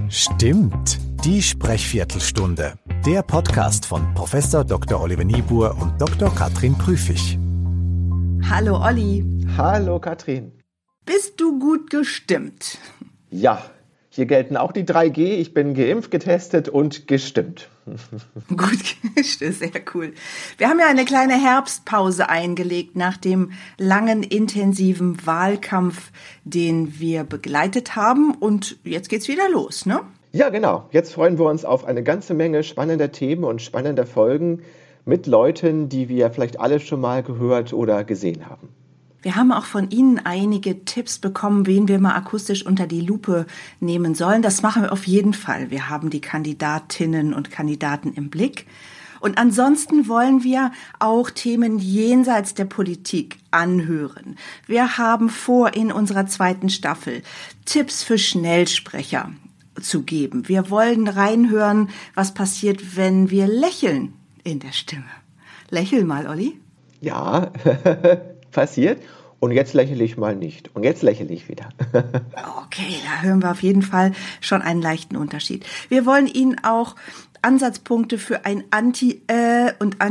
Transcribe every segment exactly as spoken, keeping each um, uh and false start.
Stimmt, die Sprechviertelstunde. Der Podcast von Professor Doktor Oliver Niebuhr und Doktor Katrin Prüfig. Hallo Olli. Hallo Katrin. Bist du gut gestimmt? Ja, hier gelten auch die drei G. Ich bin geimpft, getestet und gestimmt. Gut, sehr cool. Wir haben ja eine kleine Herbstpause eingelegt nach dem langen, intensiven Wahlkampf, den wir begleitet haben. Und jetzt geht's wieder los, ne? Ja, genau. Jetzt freuen wir uns auf eine ganze Menge spannender Themen und spannender Folgen mit Leuten, die wir vielleicht alle schon mal gehört oder gesehen haben. Wir haben auch von Ihnen einige Tipps bekommen, wen wir mal akustisch unter die Lupe nehmen sollen. Das machen wir auf jeden Fall. Wir haben die Kandidatinnen und Kandidaten im Blick. Und ansonsten wollen wir auch Themen jenseits der Politik anhören. Wir haben vor, in unserer zweiten Staffel Tipps für Schnellsprecher zu geben. Wir wollen reinhören, was passiert, wenn wir lächeln in der Stimme. Lächel mal, Olli. Ja, passiert. Und jetzt lächle ich mal nicht. Und jetzt lächle ich wieder. Okay, da hören wir auf jeden Fall schon einen leichten Unterschied. Wir wollen Ihnen auch Ansatzpunkte für ein Anti-Äh- und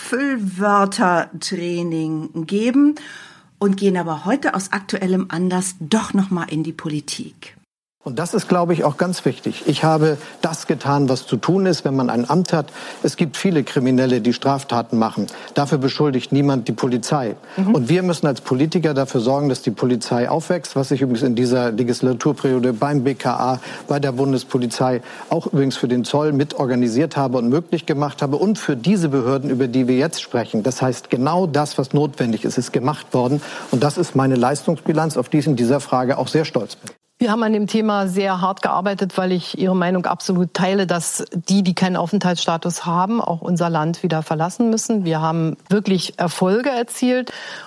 Anti-Füllwörter-Training geben und gehen aber heute aus aktuellem Anlass doch nochmal in die Politik. Und das ist, glaube ich, auch ganz wichtig. Ich habe das getan, was zu tun ist, wenn man ein Amt hat. Es gibt viele Kriminelle, die Straftaten machen. Dafür beschuldigt niemand die Polizei. Mhm. Und wir müssen als Politiker dafür sorgen, dass die Polizei aufwächst, was ich übrigens in dieser Legislaturperiode beim B K A, bei der Bundespolizei, auch übrigens für den Zoll mit organisiert habe und möglich gemacht habe und für diese Behörden, über die wir jetzt sprechen. Das heißt, genau das, was notwendig ist, ist gemacht worden. Und das ist meine Leistungsbilanz, auf die ich in dieser Frage auch sehr stolz bin. Wir haben an dem Thema sehr hart gearbeitet, weil ich Ihre Meinung absolut teile, dass die, die keinen Aufenthaltsstatus haben, auch unser Land wieder verlassen müssen. Wir haben wirklich Erfolge erzielt.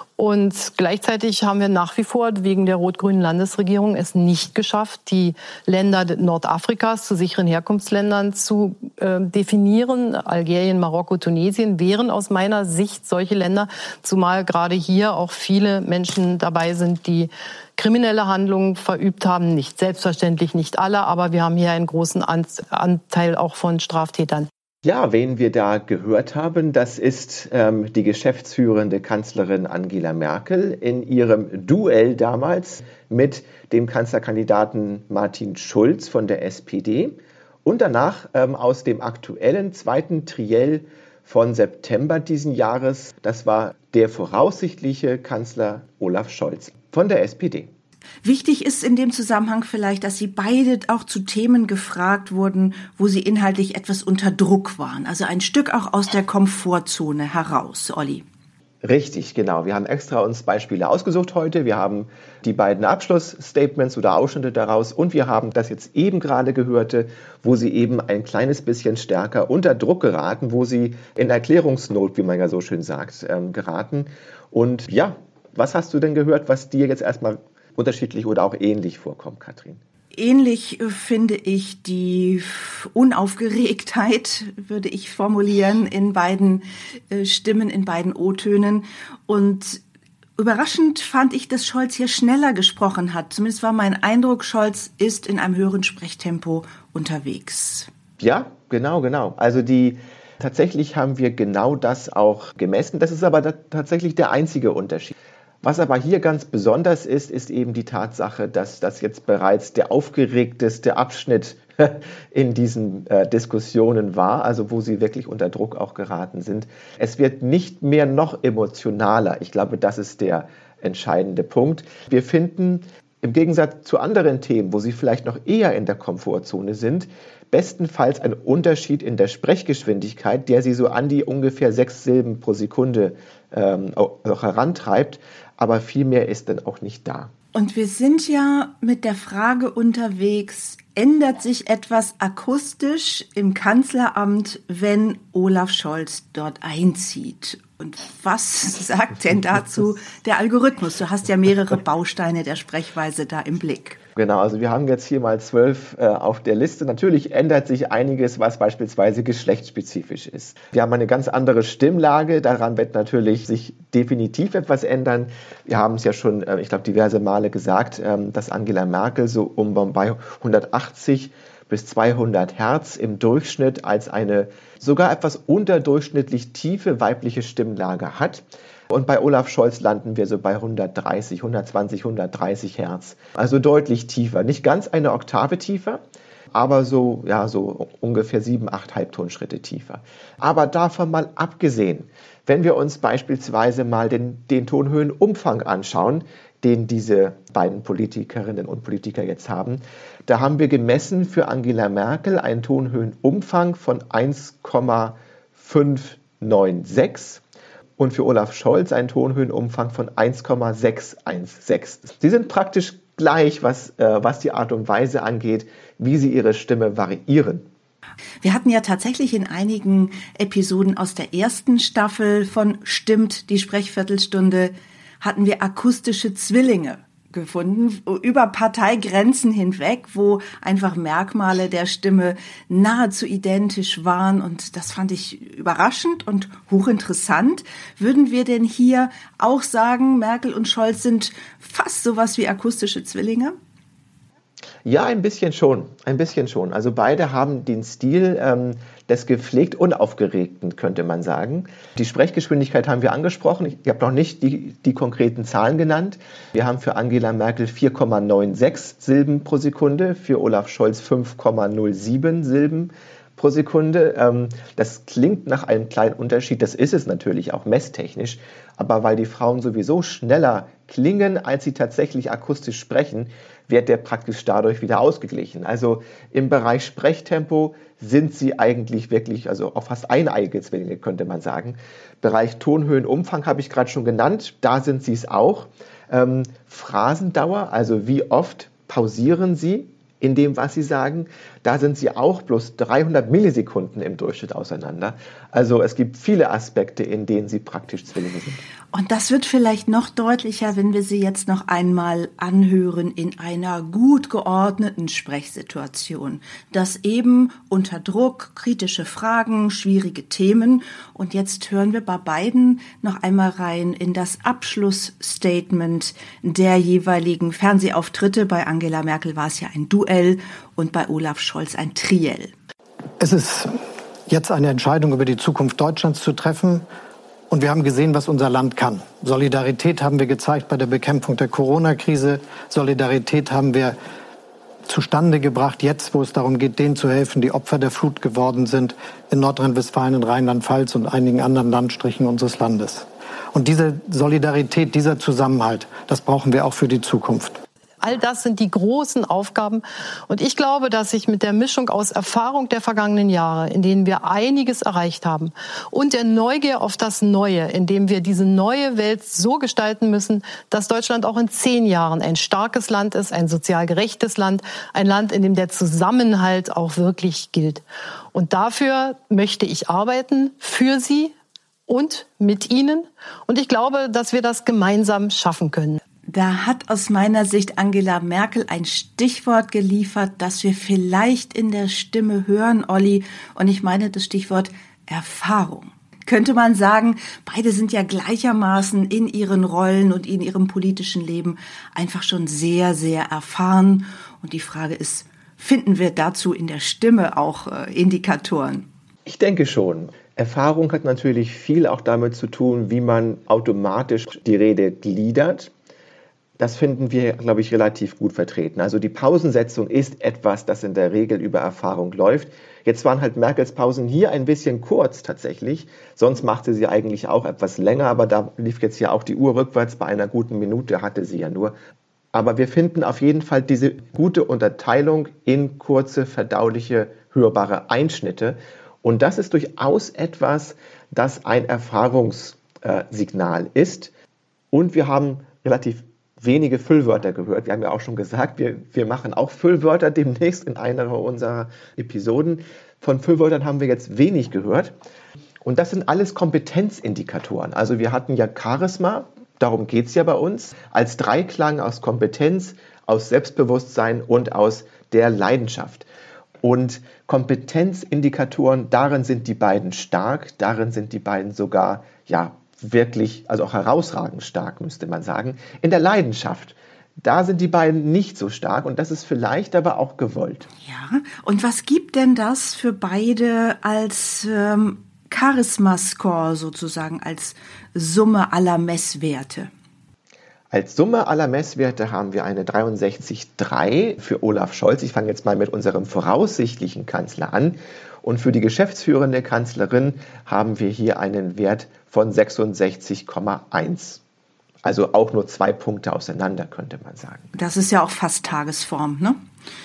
Und gleichzeitig haben wir nach wie vor wegen der rot-grünen Landesregierung es nicht geschafft, die Länder Nordafrikas zu sicheren Herkunftsländern zu äh, definieren. Algerien, Marokko, Tunesien wären aus meiner Sicht solche Länder, zumal gerade hier auch viele Menschen dabei sind, die kriminelle Handlungen verübt haben. Nicht selbstverständlich, nicht alle, aber wir haben hier einen großen Anteil auch von Straftätern. Ja, wen wir da gehört haben, das ist ähm, die geschäftsführende Kanzlerin Angela Merkel in ihrem Duell damals mit dem Kanzlerkandidaten Martin Schulz von der S P D und danach ähm, aus dem aktuellen zweiten Triell von September diesen Jahres, das war der voraussichtliche Kanzler Olaf Scholz von der S P D. Wichtig ist in dem Zusammenhang vielleicht, dass Sie beide auch zu Themen gefragt wurden, wo Sie inhaltlich etwas unter Druck waren. Also ein Stück auch aus der Komfortzone heraus, Olli. Richtig, genau. Wir haben extra uns Beispiele ausgesucht heute. Wir haben die beiden Abschlussstatements oder Ausschnitte daraus und wir haben das jetzt eben gerade gehörte, wo Sie eben ein kleines bisschen stärker unter Druck geraten, wo Sie in Erklärungsnot, wie man ja so schön sagt, ähm, geraten. Und ja, was hast du denn gehört, was dir jetzt erstmal unterschiedlich oder auch ähnlich vorkommt, Katrin? Ähnlich finde ich die Unaufgeregtheit, würde ich formulieren, in beiden Stimmen, in beiden O-Tönen. Und überraschend fand ich, dass Scholz hier schneller gesprochen hat. Zumindest war mein Eindruck, Scholz ist in einem höheren Sprechtempo unterwegs. Ja, genau, genau. Also die tatsächlich haben wir genau das auch gemessen. Das ist aber da, tatsächlich der einzige Unterschied. Was aber hier ganz besonders ist, ist eben die Tatsache, dass das jetzt bereits der aufgeregteste Abschnitt in diesen äh, Diskussionen war, also wo sie wirklich unter Druck auch geraten sind. Es wird nicht mehr noch emotionaler. Ich glaube, das ist der entscheidende Punkt. Wir finden im Gegensatz zu anderen Themen, wo sie vielleicht noch eher in der Komfortzone sind, bestenfalls ein Unterschied in der Sprechgeschwindigkeit, der sie so an die ungefähr sechs Silben pro Sekunde ähm, auch herantreibt. Aber viel mehr ist dann auch nicht da. Und wir sind ja mit der Frage unterwegs, ändert sich etwas akustisch im Kanzleramt, wenn Olaf Scholz dort einzieht? Und was sagt denn dazu der Algorithmus? Du hast ja mehrere Bausteine der Sprechweise da im Blick. Genau, also wir haben jetzt hier mal zwölf äh, auf der Liste. Natürlich ändert sich einiges, was beispielsweise geschlechtsspezifisch ist. Wir haben eine ganz andere Stimmlage, daran wird natürlich sich definitiv etwas ändern. Wir haben es ja schon, äh, ich glaube, diverse Male gesagt, ähm, dass Angela Merkel so um bei hundertachtzig bis zweihundert Hertz im Durchschnitt als eine sogar etwas unterdurchschnittlich tiefe weibliche Stimmlage hat. Und bei Olaf Scholz landen wir so bei hundertdreißig, hundertzwanzig, hundertdreißig Hertz. Also deutlich tiefer. Nicht ganz eine Oktave tiefer, aber so, ja, so ungefähr sieben, acht Halbtonschritte tiefer. Aber davon mal abgesehen, wenn wir uns beispielsweise mal den, den Tonhöhenumfang anschauen, den diese beiden Politikerinnen und Politiker jetzt haben, da haben wir gemessen für Angela Merkel einen Tonhöhenumfang von eins Komma fünf neun sechs und für Olaf Scholz einen Tonhöhenumfang von eins Komma sechs eins sechs. Sie sind praktisch gleich, was, äh, was die Art und Weise angeht, wie sie ihre Stimme variieren. Wir hatten ja tatsächlich in einigen Episoden aus der ersten Staffel von Stimmt, die Sprechviertelstunde, hatten wir akustische Zwillinge gefunden, über Parteigrenzen hinweg, wo einfach Merkmale der Stimme nahezu identisch waren. Und das fand ich überraschend und hochinteressant. Würden wir denn hier auch sagen, Merkel und Scholz sind fast sowas wie akustische Zwillinge? Ja, ein bisschen schon, ein bisschen schon. Also beide haben den Stil ähm, des gepflegt Unaufgeregten, könnte man sagen. Die Sprechgeschwindigkeit haben wir angesprochen. Ich, ich habe noch nicht die, die konkreten Zahlen genannt. Wir haben für Angela Merkel vier Komma sechsundneunzig Silben pro Sekunde, für Olaf Scholz fünf Komma null sieben Silben pro Sekunde. Ähm, das klingt nach einem kleinen Unterschied, das ist es natürlich auch messtechnisch, aber weil die Frauen sowieso schneller klingen, als sie tatsächlich akustisch sprechen, wird der praktisch dadurch wieder ausgeglichen. Also im Bereich Sprechtempo sind sie eigentlich wirklich, also auch fast eineige Zwillinge, könnte man sagen. Bereich Tonhöhenumfang habe ich gerade schon genannt, da sind sie es auch. Ähm, Phrasendauer, also wie oft pausieren sie in dem, was sie sagen, da sind sie auch bloß dreihundert Millisekunden im Durchschnitt auseinander. Also es gibt viele Aspekte, in denen sie praktisch Zwillinge sind. Und das wird vielleicht noch deutlicher, wenn wir sie jetzt noch einmal anhören in einer gut geordneten Sprechsituation. Das eben unter Druck, kritische Fragen, schwierige Themen. Und jetzt hören wir bei beiden noch einmal rein in das Abschlussstatement der jeweiligen Fernsehauftritte. Bei Angela Merkel war es ja ein Duell und bei Olaf Scholz ein Triell. Es ist jetzt eine Entscheidung über die Zukunft Deutschlands zu treffen. Und wir haben gesehen, was unser Land kann. Solidarität haben wir gezeigt bei der Bekämpfung der Corona-Krise. Solidarität haben wir zustande gebracht, jetzt, wo es darum geht, denen zu helfen, die Opfer der Flut geworden sind, in Nordrhein-Westfalen, in Rheinland-Pfalz und einigen anderen Landstrichen unseres Landes. Und diese Solidarität, dieser Zusammenhalt, das brauchen wir auch für die Zukunft. All das sind die großen Aufgaben. Und ich glaube, dass ich mit der Mischung aus Erfahrung der vergangenen Jahre, in denen wir einiges erreicht haben, und der Neugier auf das Neue, in dem wir diese neue Welt so gestalten müssen, dass Deutschland auch in zehn Jahren ein starkes Land ist, ein sozial gerechtes Land, ein Land, in dem der Zusammenhalt auch wirklich gilt. Und dafür möchte ich arbeiten, für Sie und mit Ihnen. Und ich glaube, dass wir das gemeinsam schaffen können. Da hat aus meiner Sicht Angela Merkel ein Stichwort geliefert, das wir vielleicht in der Stimme hören, Olli. Und ich meine das Stichwort Erfahrung. Könnte man sagen, beide sind ja gleichermaßen in ihren Rollen und in ihrem politischen Leben einfach schon sehr, sehr erfahren. Und die Frage ist, finden wir dazu in der Stimme auch äh, Indikatoren? Ich denke schon. Erfahrung hat natürlich viel auch damit zu tun, wie man automatisch die Rede gliedert. Das finden wir, glaube ich, relativ gut vertreten. Also die Pausensetzung ist etwas, das in der Regel über Erfahrung läuft. Jetzt waren halt Merkels Pausen hier ein bisschen kurz tatsächlich. Sonst machte sie eigentlich auch etwas länger, aber da lief jetzt ja auch die Uhr rückwärts. Bei einer guten Minute hatte sie ja nur. Aber wir finden auf jeden Fall diese gute Unterteilung in kurze, verdauliche, hörbare Einschnitte. Und das ist durchaus etwas, das ein Erfahrungssignal ist. Und wir haben relativ wenige Füllwörter gehört. Wir haben ja auch schon gesagt, wir, wir machen auch Füllwörter demnächst in einer unserer Episoden. Von Füllwörtern haben wir jetzt wenig gehört. Und das sind alles Kompetenzindikatoren. Also wir hatten ja Charisma, darum geht es ja bei uns, als Dreiklang aus Kompetenz, aus Selbstbewusstsein und aus der Leidenschaft. Und Kompetenzindikatoren, darin sind die beiden stark, darin sind die beiden sogar, ja, wirklich, also auch herausragend stark, müsste man sagen. In der Leidenschaft, da sind die beiden nicht so stark und das ist vielleicht aber auch gewollt. Ja, und was gibt denn das für beide als ähm, Charisma-Score sozusagen, als Summe aller Messwerte? Als Summe aller Messwerte haben wir eine dreiundsechzig Komma drei für Olaf Scholz. Ich fange jetzt mal mit unserem voraussichtlichen Kanzler an. Und für die geschäftsführende Kanzlerin haben wir hier einen Wert von sechsundsechzig Komma eins. Also auch nur zwei Punkte auseinander, könnte man sagen. Das ist ja auch fast Tagesform, ne?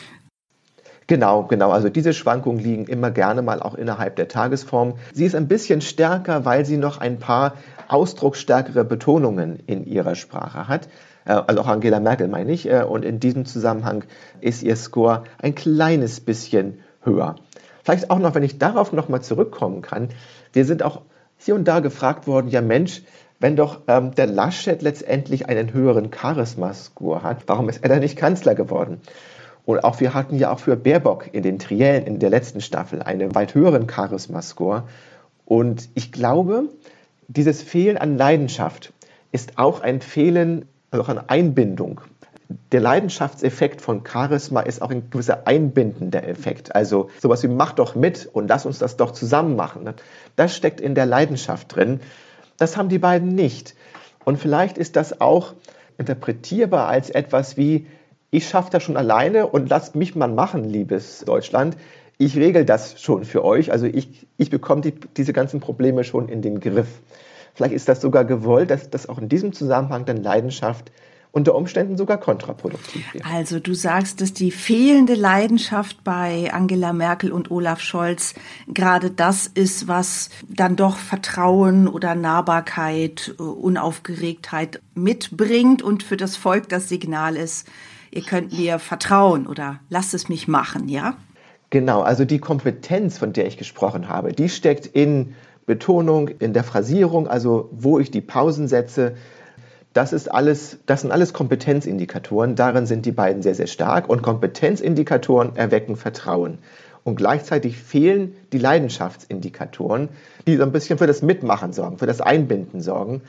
Genau, genau. Also diese Schwankungen liegen immer gerne mal auch innerhalb der Tagesform. Sie ist ein bisschen stärker, weil sie noch ein paar ausdrucksstärkere Betonungen in ihrer Sprache hat. Also auch Angela Merkel meine ich. Und in diesem Zusammenhang ist ihr Score ein kleines bisschen höher. Vielleicht auch noch, wenn ich darauf nochmal zurückkommen kann. Wir sind auch hier und da gefragt worden, ja Mensch, wenn doch ähm, der Laschet letztendlich einen höheren Charisma-Score hat, warum ist er dann nicht Kanzler geworden? Und auch wir hatten ja auch für Baerbock in den Triellen in der letzten Staffel einen weit höheren Charisma-Score. Und ich glaube, dieses Fehlen an Leidenschaft ist auch ein Fehlen, also auch an Einbindung. Der Leidenschaftseffekt von Charisma ist auch ein gewisser einbindender Effekt. Also sowas wie mach doch mit und lass uns das doch zusammen machen. Das steckt in der Leidenschaft drin. Das haben die beiden nicht. Und vielleicht ist das auch interpretierbar als etwas wie, ich schaffe das schon alleine und lasst mich mal machen, liebes Deutschland. Ich regel das schon für euch. Also ich, ich bekomme die, diese ganzen Probleme schon in den Griff. Vielleicht ist das sogar gewollt, dass das auch in diesem Zusammenhang dann Leidenschaft unter Umständen sogar kontraproduktiv wäre. Also du sagst, dass die fehlende Leidenschaft bei Angela Merkel und Olaf Scholz gerade das ist, was dann doch Vertrauen oder Nahbarkeit, Unaufgeregtheit mitbringt und für das Volk das Signal ist, ihr könnt mir vertrauen oder lasst es mich machen, ja? Genau, also die Kompetenz, von der ich gesprochen habe, die steckt in Betonung, in der Phrasierung, also wo ich die Pausen setze. Das ist alles, das sind alles Kompetenzindikatoren. Darin sind die beiden sehr, sehr stark. Und Kompetenzindikatoren erwecken Vertrauen. Und gleichzeitig fehlen die Leidenschaftsindikatoren, die so ein bisschen für das Mitmachen sorgen, für das Einbinden sorgen.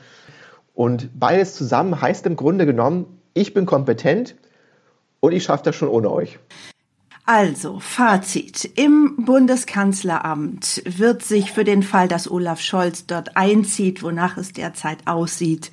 Und beides zusammen heißt im Grunde genommen, ich bin kompetent und ich schaffe das schon ohne euch. Also, Fazit. Im Bundeskanzleramt wird sich für den Fall, dass Olaf Scholz dort einzieht, wonach es derzeit aussieht,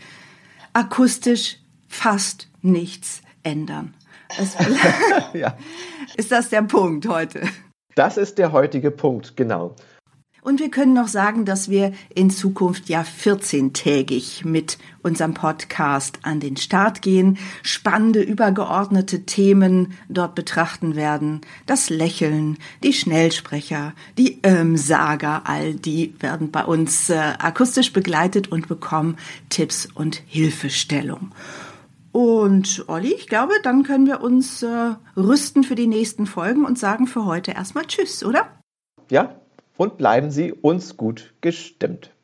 akustisch fast nichts ändern. Es ja. Ist das der Punkt heute? Das ist der heutige Punkt, genau. Und wir können noch sagen, dass wir in Zukunft ja vierzehntägig mit unserem Podcast an den Start gehen, spannende, übergeordnete Themen dort betrachten werden. Das Lächeln, die Schnellsprecher, die Ähm-Sager, all die werden bei uns äh, akustisch begleitet und bekommen Tipps und Hilfestellung. Und Olli, ich glaube, dann können wir uns äh, rüsten für die nächsten Folgen und sagen für heute erstmal Tschüss, oder? Ja. Und bleiben Sie uns gut gestimmt.